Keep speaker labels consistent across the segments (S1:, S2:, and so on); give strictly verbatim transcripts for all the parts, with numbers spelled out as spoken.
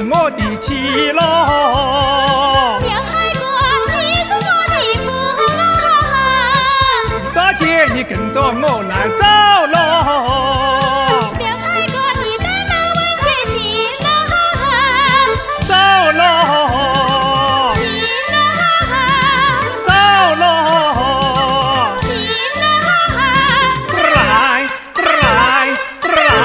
S1: 是我的妻喽。
S2: 梁海哥，你是我的父郎。
S1: 大姐，你跟着我来走喽。
S2: 梁海哥，你带来问前行了。
S1: 走喽。
S2: 行了。
S1: 走喽。
S2: 行了。
S1: 过来，过来，过来。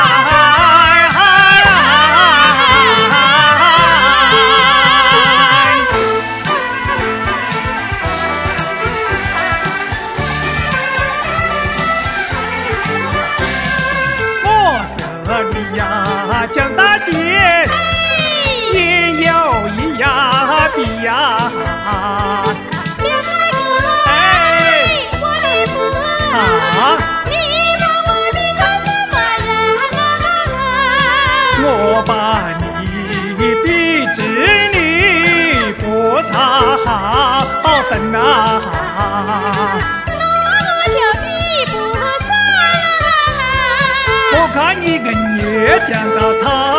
S1: 这里呀，江大姐，也有一呀比呀。
S2: 梁海哥，
S1: 哎，
S2: 我的父
S1: 啊，
S2: 你让我的做什么人啊？
S1: 我把你的侄女不差好分啊。
S2: 那我就比不上了。
S1: 我看你跟爷讲到他。